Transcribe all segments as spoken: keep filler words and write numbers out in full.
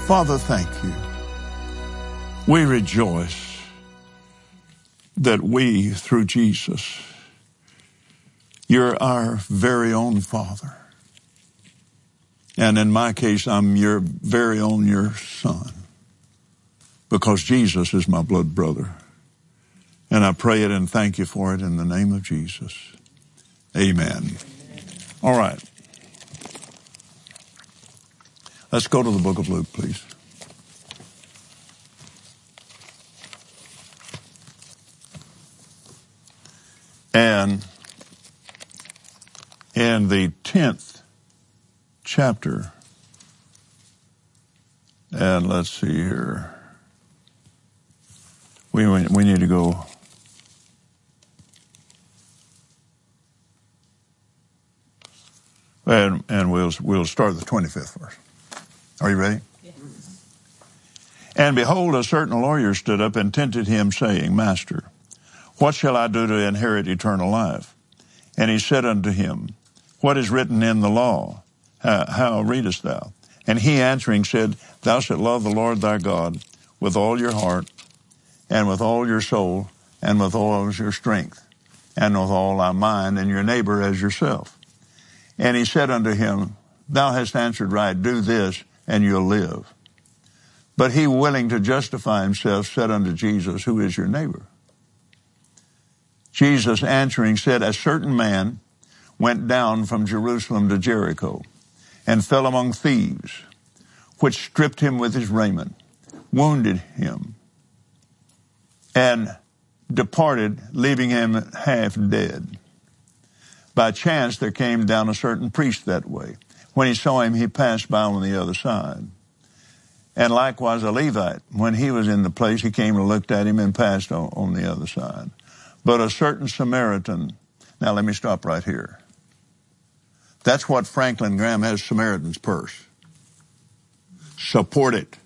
Father, thank you. We rejoice that we, through Jesus, you're our very own Father. And in my case, I'm your very own, your son, because Jesus is my blood brother. And I pray it and thank you for it in the name of Jesus. Amen. All right. Let's go to the book of Luke, please. And in the tenth chapter, and let's see here, we we need to go. And and we'll we'll start the twenty-fifth verse. Are you ready? Yes. And behold, a certain lawyer stood up and tempted him, saying, Master, what shall I do to inherit eternal life? And he said unto him, What is written in the law? How, how readest thou? And he answering said, Thou shalt love the Lord thy God with all your heart, and with all your soul, and with all your strength, and with all thy mind, and your neighbor as yourself. And he said unto him, Thou hast answered right, do this, and you'll live. But he, willing to justify himself, said unto Jesus, Who is your neighbor? Jesus answering said, A certain man went down from Jerusalem to Jericho, and fell among thieves, which stripped him with his raiment, wounded him, and departed, leaving him half dead. By chance there came down a certain priest that way. When he saw him, he passed by on the other side. And likewise a Levite, when he was in the place, he came and looked at him and passed on, on the other side. But a certain Samaritan, now let me stop right here. That's what Franklin Graham has, Samaritan's Purse. Support it.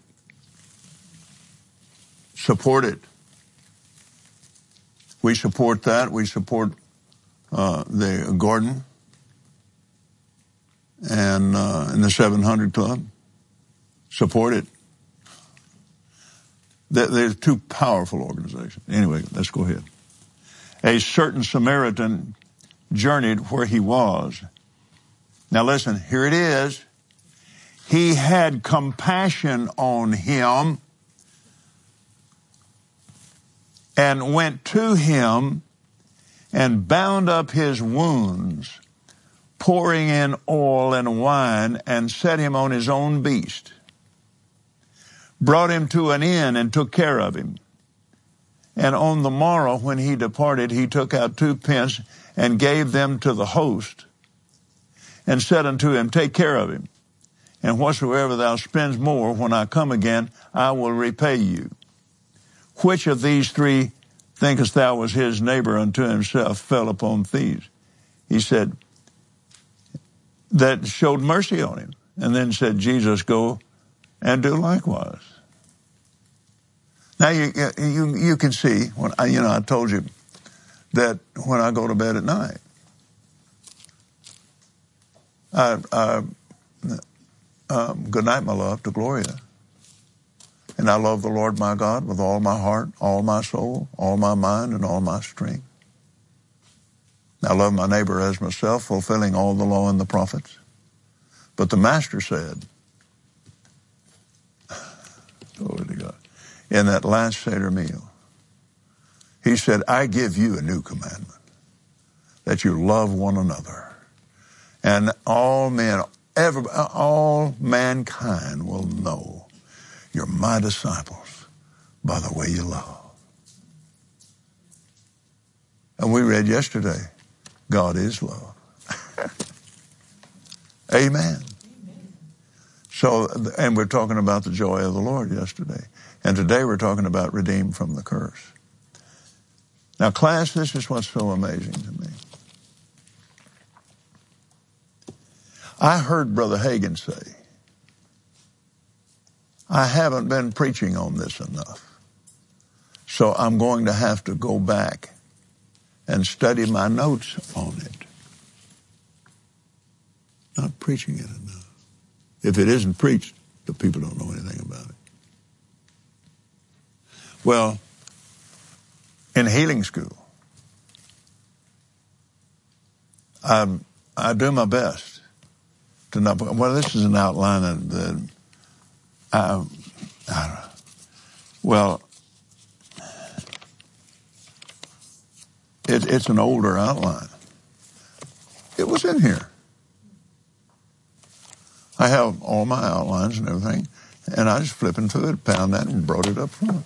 Support it. We support that. We support uh, the Gordon and, uh, and the seven hundred Club. Support it. They're two powerful organizations. Anyway, let's go ahead. A certain Samaritan journeyed where he was. Now listen, here it is. He had compassion on him and went to him and bound up his wounds, pouring in oil and wine, and set him on his own beast. Brought him to an inn and took care of him. And on the morrow when he departed, he took out two pence and gave them to the host, and said unto him, Take care of him, and whatsoever thou spends more, when I come again, I will repay you. Which of these three thinkest thou was his neighbor unto himself, fell upon thieves? He said, that showed mercy on him. And then said, Jesus, go and do likewise. Now you you you can see, when I, you know, I told you that when I go to bed at night, I, I um, good night, my love, to Gloria. And I love the Lord my God with all my heart, all my soul, all my mind, and all my strength. I love my neighbor as myself, fulfilling all the law and the prophets. But the Master said, glory to God, in that last Seder meal, he said, I give you a new commandment, that you love one another. And all men, every, all mankind will know you're my disciples by the way you love. And we read yesterday, God is love. Amen. Amen. So, and we're talking about the joy of the Lord yesterday. And today we're talking about redeemed from the curse. Now, class, this is what's so amazing to me. I heard Brother Hagin say, I haven't been preaching on this enough, so I'm going to have to go back and study my notes on it. Not preaching it enough. If it isn't preached, The people don't know anything about it. Well, in healing school, I, I do my best to not, well, this is an outline of the, I, I don't know. Well, it, it's an older outline. It was in here. I have all my outlines and everything, and I just flipping through it, found that, and brought it up front.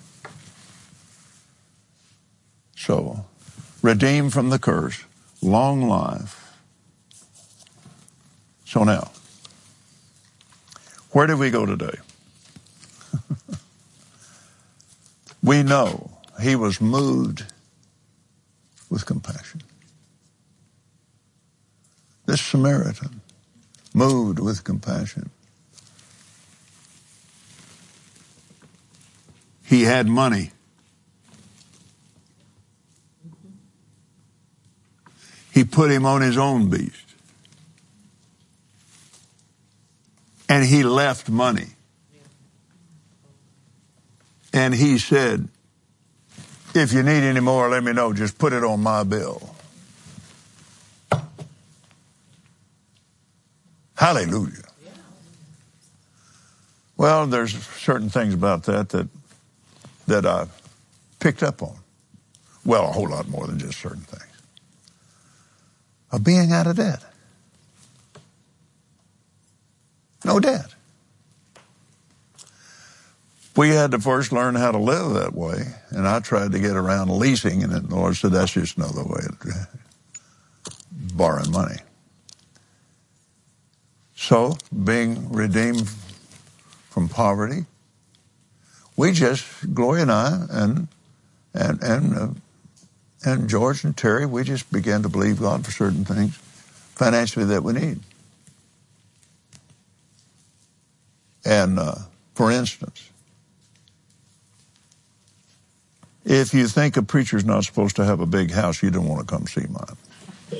So, redeemed from the curse, long life. So now, where did we go today? We know he was moved with compassion. This Samaritan, moved with compassion. He had money. He put him on his own beast. And he left money. And he said, if you need any more, let me know. Just put it on my bill. Hallelujah. Well, there's certain things about that that that I picked up on. Well, a whole lot more than just certain things. Of being out of debt. No debt. We had to first learn how to live that way, and I tried to get around leasing, and the Lord said, that's just another way of borrowing money. So, being redeemed from poverty, we just, Gloria and I, and and and uh, and George and Terry, we just began to believe God for certain things financially that we need. And uh, for instance, if you think a preacher's not supposed to have a big house, you don't want to come see mine.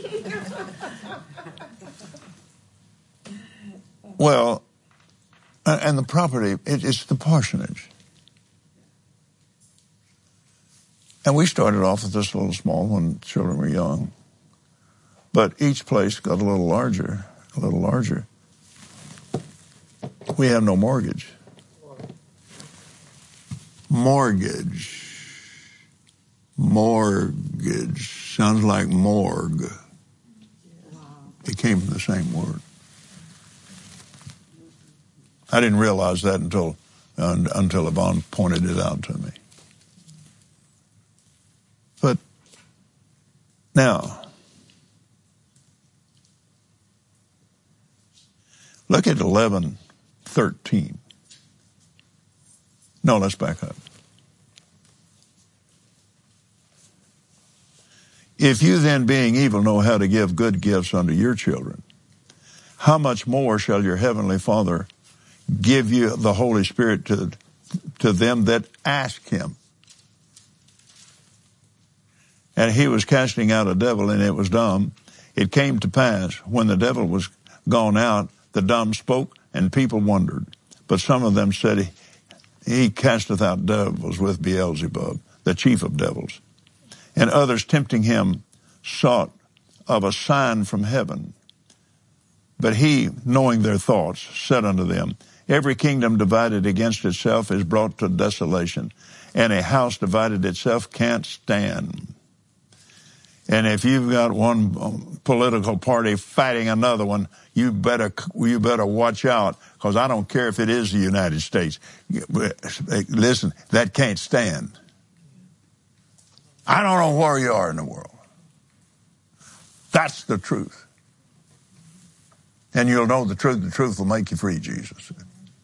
Well, and the property, it, it's the parsonage. And we started off with this little small when children were young. But each place got a little larger, a little larger. We have no mortgage. Mortgage. Mortgage. Sounds like morgue. It came from the same word. I didn't realize that until uh, until Yvonne pointed it out to me. But now, look at eleven thirteen. No, let's back up. If you then, being evil, know how to give good gifts unto your children, how much more shall your heavenly Father give you the Holy Spirit to, to them that ask him? And he was casting out a devil, and it was dumb. It came to pass, when the devil was gone out, the dumb spoke, and people wondered. But some of them said, he, he casteth out devils with Beelzebub, the chief of devils. And others, tempting him, sought of a sign from heaven. But he, knowing their thoughts, said unto them, every kingdom divided against itself is brought to desolation, and a house divided itself can't stand. And if you've got one political party fighting another one, you better you better watch out, because I don't care if it is the United States. Listen, that can't stand. I don't know where you are in the world. That's the truth. And you'll know the truth. The truth will make you free, Jesus said.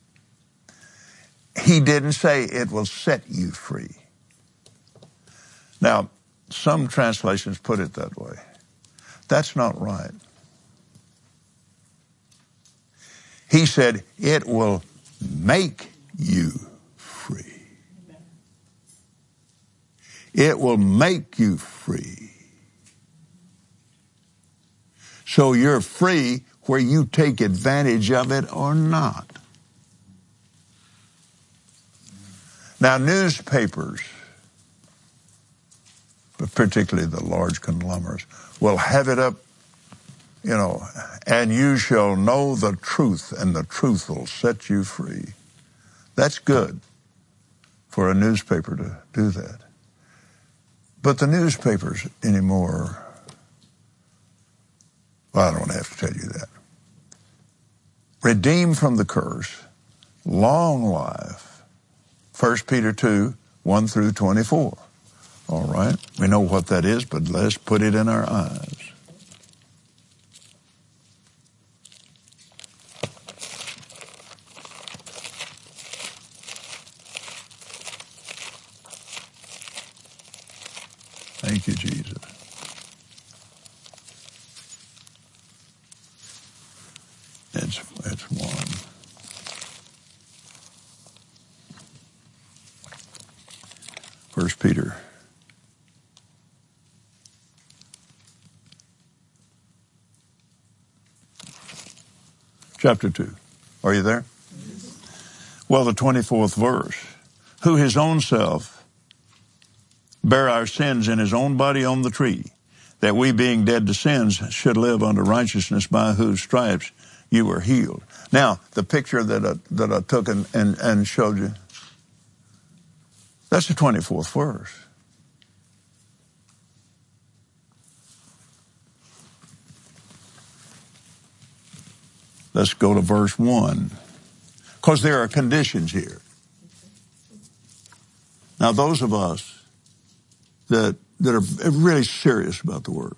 He didn't say it will set you free. Now, some translations put it that way. That's not right. He said it will make you free. It will make you free. So you're free where you take advantage of it or not. Now, newspapers, but particularly the large conglomerates, will have it up, you know, and you shall know the truth, and the truth will set you free. That's good for a newspaper to do that. But the newspapers anymore, well, I don't have to tell you that. Redeemed from the curse, long life. First Peter two, one through twenty-four. All right, we know what that is, but let's put it in our eyes. Thank you, Jesus. It's, it's one. First Peter. Chapter two. Are you there? Well, the twenty-fourth verse. Who his own self bare our sins in his own body on the tree, that we being dead to sins should live unto righteousness, by whose stripes you were healed. Now, the picture that I, that I took and, and, and showed you, that's the twenty-fourth verse. Let's go to verse one, because there are conditions here. Now, those of us that that are really serious about the Word,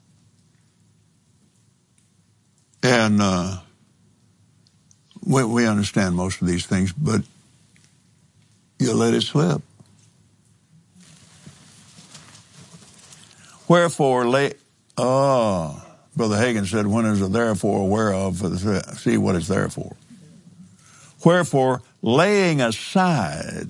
and uh, we, we understand most of these things, but you let it slip. Wherefore, lay, oh, Brother Hagin said, when is a therefore whereof, see what it's there for. Wherefore, laying aside,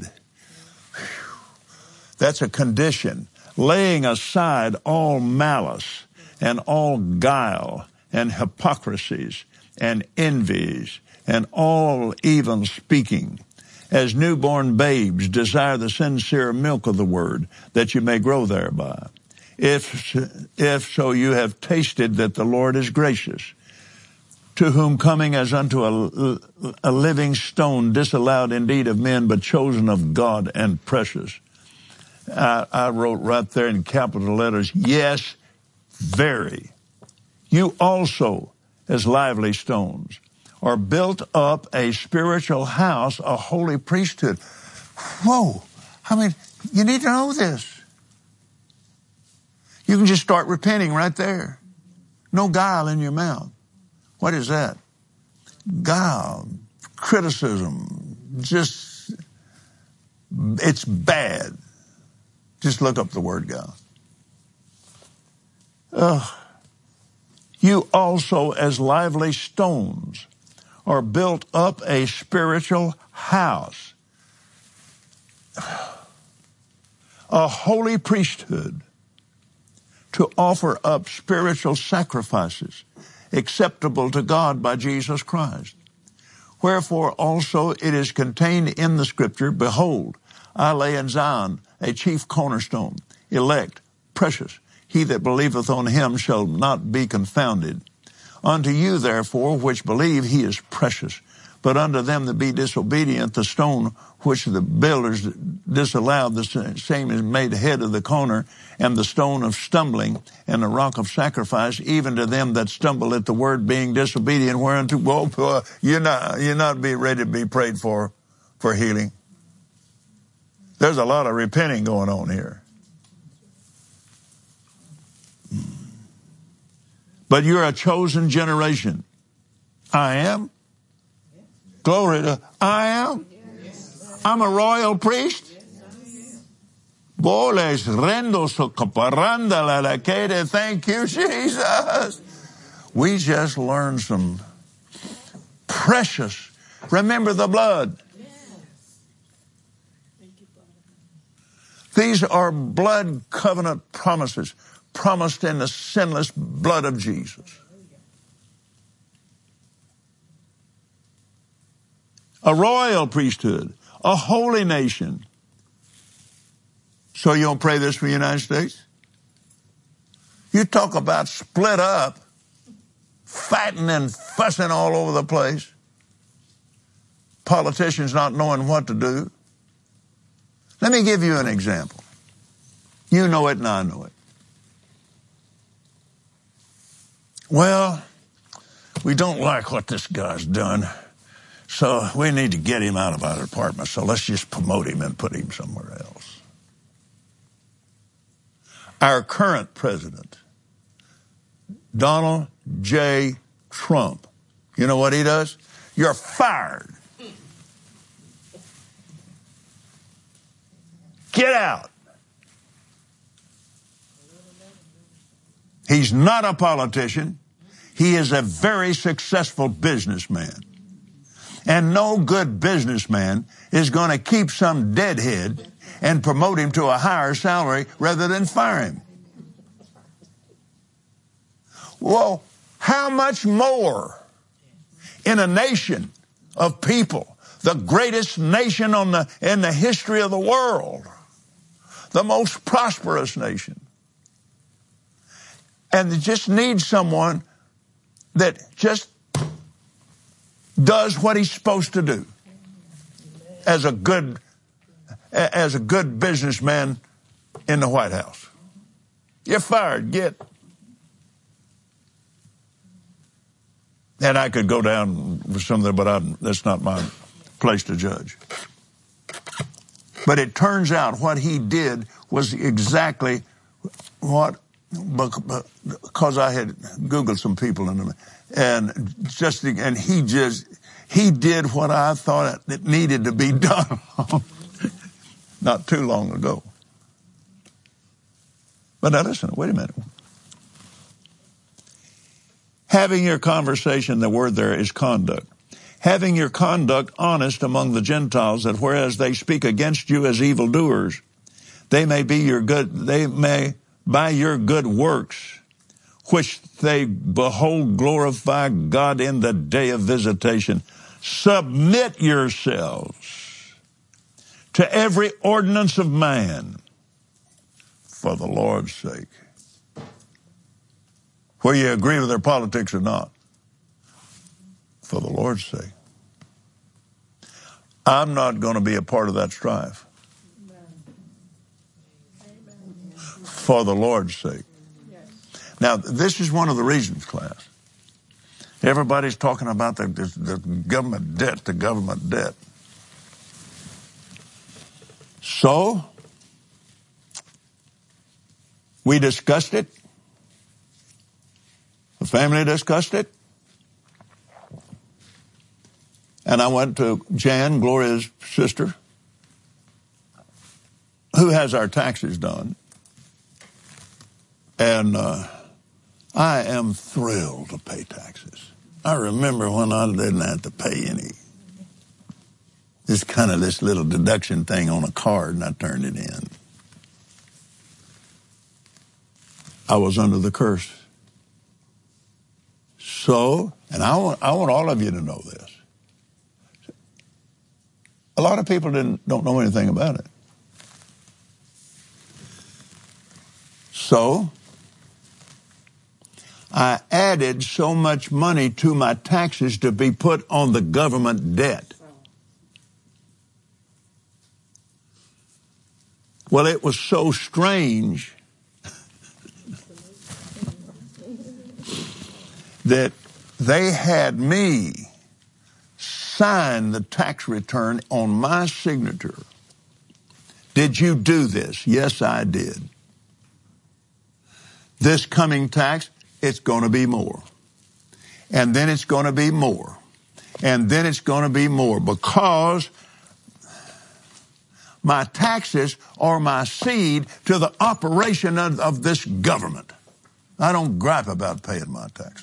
that's a condition, laying aside all malice and all guile and hypocrisies and envies and all evil speaking, as newborn babes desire the sincere milk of the word, that you may grow thereby. If, if so you have tasted that the Lord is gracious, to whom coming as unto a, a living stone, disallowed indeed of men, but chosen of God and precious. I, I wrote right there in capital letters, yes, very. You also, as lively stones, are built up a spiritual house, a holy priesthood. Whoa, I mean, you need to know this. You can just start repenting right there. No guile in your mouth. What is that? Guile, criticism, just, it's bad. Just look up the word guile. Uh, you also, as lively stones, are built up a spiritual house, a holy priesthood, to offer up spiritual sacrifices acceptable to God by Jesus Christ. Wherefore also it is contained in the Scripture, behold, I lay in Zion a chief cornerstone, elect, precious. He that believeth on him shall not be confounded. Unto you, therefore, which believe, he is precious. But unto them that be disobedient, the stone which the builders disallowed, the same is made head of the corner, and the stone of stumbling, and the rock of sacrifice, even to them that stumble at the word, being disobedient, whereunto, well, you're not, you're not be ready to be prayed for, for healing. There's a lot of repenting going on here. But you're a chosen generation. I am. Glory to, I am. I'm a royal priest. Thank you, Jesus. We just learned some precious, remember the blood. These are blood covenant promises, promised in the sinless blood of Jesus. A royal priesthood, a holy nation, So you don't pray this for the United States? You talk about split up, fighting and fussing all over the place. Politicians not knowing what to do. Let me give you an example. You know it and I know it. Well, we don't like what this guy's done, so we need to get him out of our department, so let's just promote him and put him somewhere else. Our current president, Donald J. Trump, you know what he does? You're fired. Get out. He's not a politician. He is a very successful businessman. And no good businessman is going to keep some deadhead and promote him to a higher salary rather than fire him. Well, how much more in a nation of people, the greatest nation on the, in the history of the world, the most prosperous nation, and they just need someone that just does what he's supposed to do as a good as a good businessman in the White House. You're fired. Get. And I could go down with some of that, but I, that's not my place to judge. But it turns out what he did was exactly what, because I had Googled some people in them, and just and he just he did what I thought it needed to be done not too long ago. But now listen, wait a minute. Having your conversation, the word there is conduct. Having your conduct honest among the Gentiles, that whereas they speak against you as evildoers, they may be your good, they may by your good works, which they behold glorify God in the day of visitation. Submit yourselves to every ordinance of man for the Lord's sake. Whether you agree with their politics or not, for the Lord's sake. I'm not going to be a part of that strife. For the Lord's sake. Now, this is one of the reasons, class. Everybody's talking about the, the, the government debt, the government debt. So, we discussed it. The family discussed it. And I went to Jan, Gloria's sister, who has our taxes done. And uh, I am thrilled to pay taxes. I remember when I didn't have to pay any. This kind of this little deduction thing on a card, and I turned it in. I was under the curse. So, and I want, I want all of you to know this. A lot of people didn't don't know anything about it. So, I added so much money to my taxes to be put on the government debt. Well, it was so strange that they had me sign the tax return on my signature. Did you do this? Yes, I did. This coming tax, it's going to be more. And then it's going to be more. And then it's going to be more, because my taxes are my seed to the operation of, of this government. I don't gripe about paying my taxes.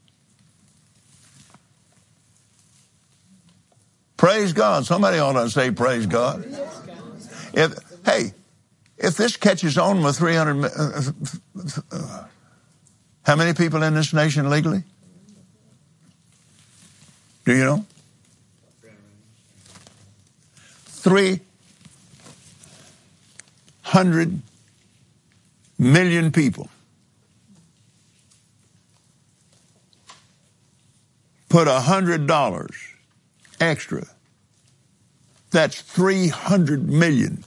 Praise God. Somebody ought to say praise God. If, hey, if this catches on with three hundred, uh, uh, how many people in this nation legally? Do you know? three hundred million people. Put a hundred dollars extra. That's three hundred million.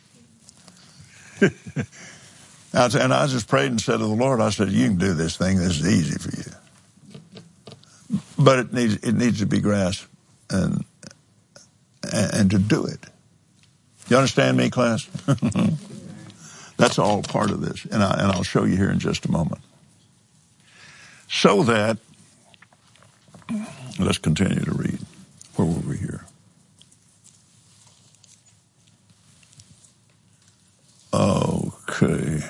And I just prayed and said to the Lord, I said, you can do this thing. This is easy for you. But it needs, it needs to be grasped and, and to do it. You understand me, class? That's all part of this. And, I, and I'll show you here in just a moment. So that, let's continue to read. Where were we here? Okay.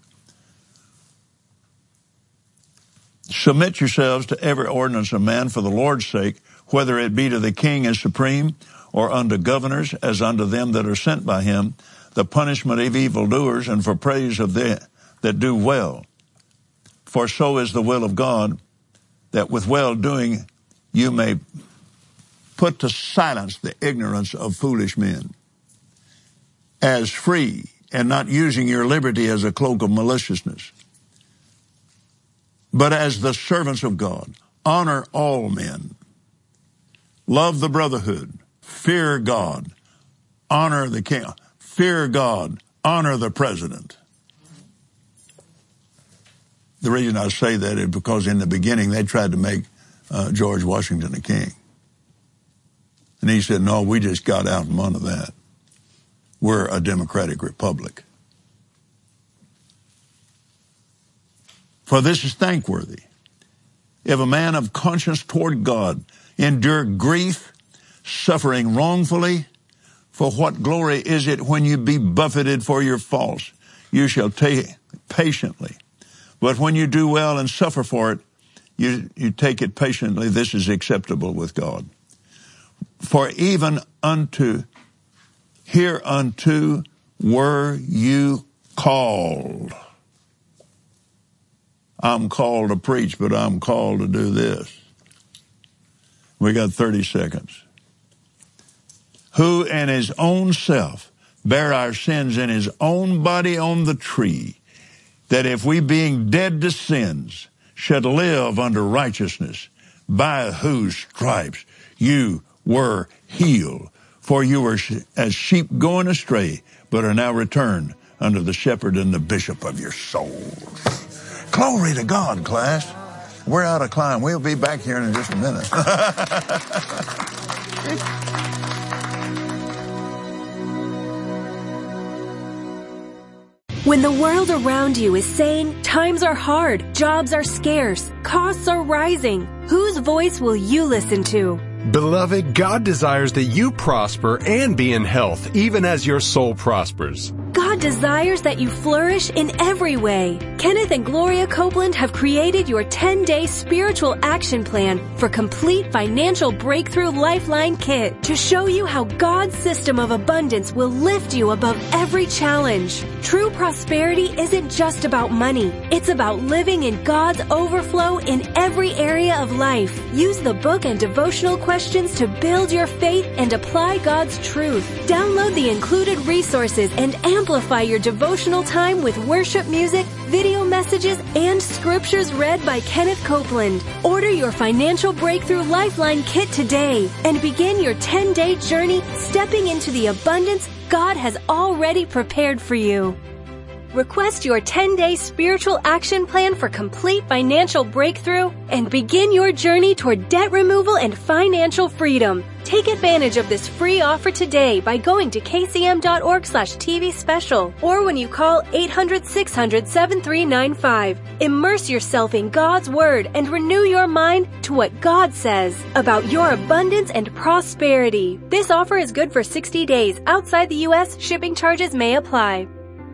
Submit yourselves to every ordinance of man for the Lord's sake, whether it be to the king as supreme, or unto governors as unto them that are sent by him, the punishment of evildoers, and for praise of them that do well. For so is the will of God, that with well-doing you may put to silence the ignorance of foolish men, as free, and not using your liberty as a cloak of maliciousness, but as the servants of God. Honor all men. Love the brotherhood. Fear God. Honor the king. Fear God. Honor the president. The reason I say that is because in the beginning they tried to make uh, George Washington a king. And he said, no, we just got out from under that. We're a democratic republic. For this is thankworthy. If a man of conscience toward God endure grief, suffering wrongfully, for what glory is it when you be buffeted for your faults? You shall take patiently. But when you do well and suffer for it, you, you take it patiently. This is acceptable with God. For even unto, hereunto were you called. I'm called to preach, but I'm called to do this. We got thirty seconds. Who in his own self bare our sins in his own body on the tree, that if we being dead to sins should live unto righteousness, by whose stripes you were healed. For you were as sheep going astray, but are now returned unto the shepherd and the bishop of your souls. Glory to God, class. We're out of climb. We'll be back here in just a minute. When the world around you is saying times are hard, jobs are scarce, costs are rising, whose voice will you listen to? Beloved, God desires that you prosper and be in health, even as your soul prospers. God desires that you flourish in every way. Kenneth and Gloria Copeland have created your ten-day spiritual action plan for complete financial breakthrough Lifeline Kit to show you how God's system of abundance will lift you above every challenge. True prosperity isn't just about money. It's about living in God's overflow in every area of life. Use the book and devotional questions to build your faith and apply God's truth. Download the included resources and amplify your devotional time with worship music, video messages, and scriptures read by Kenneth Copeland. Order your Financial Breakthrough Lifeline Kit today and begin your ten-day journey stepping into the abundance God has already prepared for you. Request your ten-day spiritual action plan for complete financial breakthrough and begin your journey toward debt removal and financial freedom. Take advantage of this free offer today by going to kcm.org slash TV special or when you call eight hundred, six hundred, seven three nine five. Immerse yourself in God's Word and renew your mind to what God says about your abundance and prosperity. This offer is good for sixty days. Outside the U S, shipping charges may apply.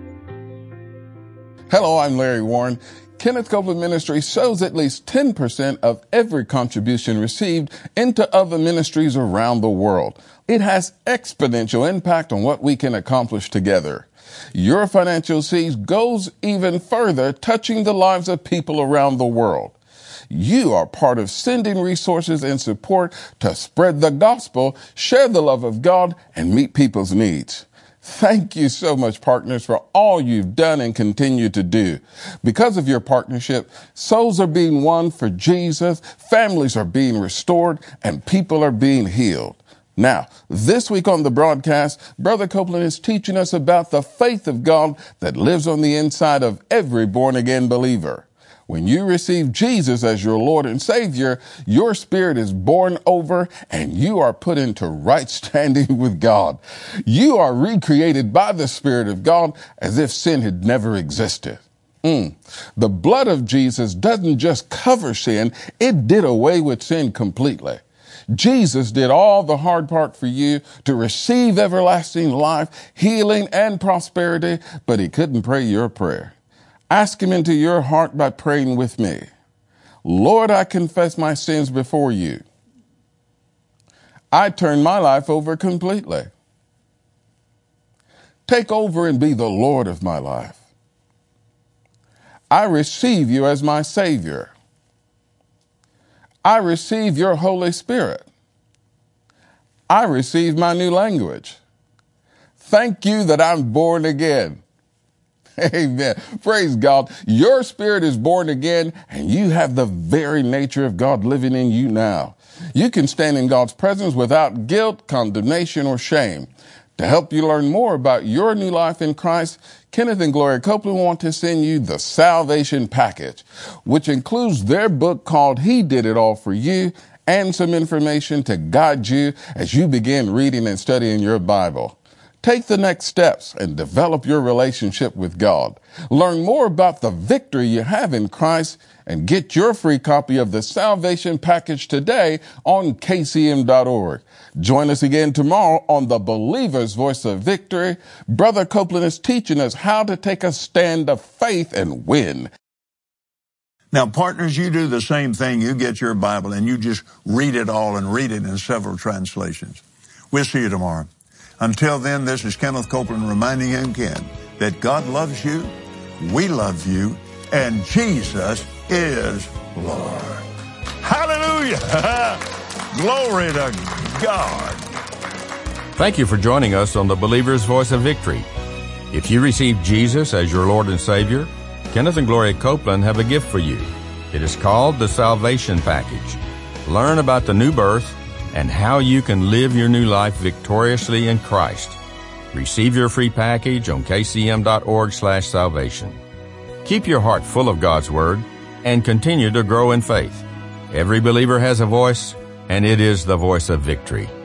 Hello, I'm Larry Warren. Kenneth Copeland Ministry sows at least ten percent of every contribution received into other ministries around the world. It has exponential impact on what we can accomplish together. Your financial seed goes even further, touching the lives of people around the world. You are part of sending resources and support to spread the gospel, share the love of God, and meet people's needs. Thank you so much, partners, for all you've done and continue to do. Because of your partnership, souls are being won for Jesus, families are being restored, and people are being healed. Now, this week on the broadcast, Brother Copeland is teaching us about the faith of God that lives on the inside of every born-again believer. When you receive Jesus as your Lord and Savior, your spirit is born over and you are put into right standing with God. You are recreated by the Spirit of God as if sin had never existed. Mm. The blood of Jesus doesn't just cover sin, it did away with sin completely. Jesus did all the hard part for you to receive everlasting life, healing, and prosperity, but he couldn't pray your prayer. Ask him into your heart by praying with me. Lord, I confess my sins before you. I turn my life over completely. Take over and be the Lord of my life. I receive you as my Savior. I receive your Holy Spirit. I receive my new language. Thank you that I'm born again. Amen. Praise God. Your spirit is born again and you have the very nature of God living in you now. You can stand in God's presence without guilt, condemnation, or shame. To help you learn more about your new life in Christ, Kenneth and Gloria Copeland want to send you the Salvation Package, which includes their book called He Did It All for You and some information to guide you as you begin reading and studying your Bible. Take the next steps and develop your relationship with God. Learn more about the victory you have in Christ and get your free copy of the Salvation Package today on K C M dot org. Join us again tomorrow on the Believer's Voice of Victory. Brother Copeland is teaching us how to take a stand of faith and win. Now, partners, you do the same thing. You get your Bible and you just read it all and read it in several translations. We'll see you tomorrow. Until then, this is Kenneth Copeland reminding you again that God loves you, we love you, and Jesus is Lord. Hallelujah! Glory to God. Thank you for joining us on the Believer's Voice of Victory. If you received Jesus as your Lord and Savior, Kenneth and Gloria Copeland have a gift for you. It is called the Salvation Package. Learn about the new birth and how you can live your new life victoriously in Christ. Receive your free package on K C M dot org slash salvation. Keep your heart full of God's Word and continue to grow in faith. Every believer has a voice, and it is the voice of victory.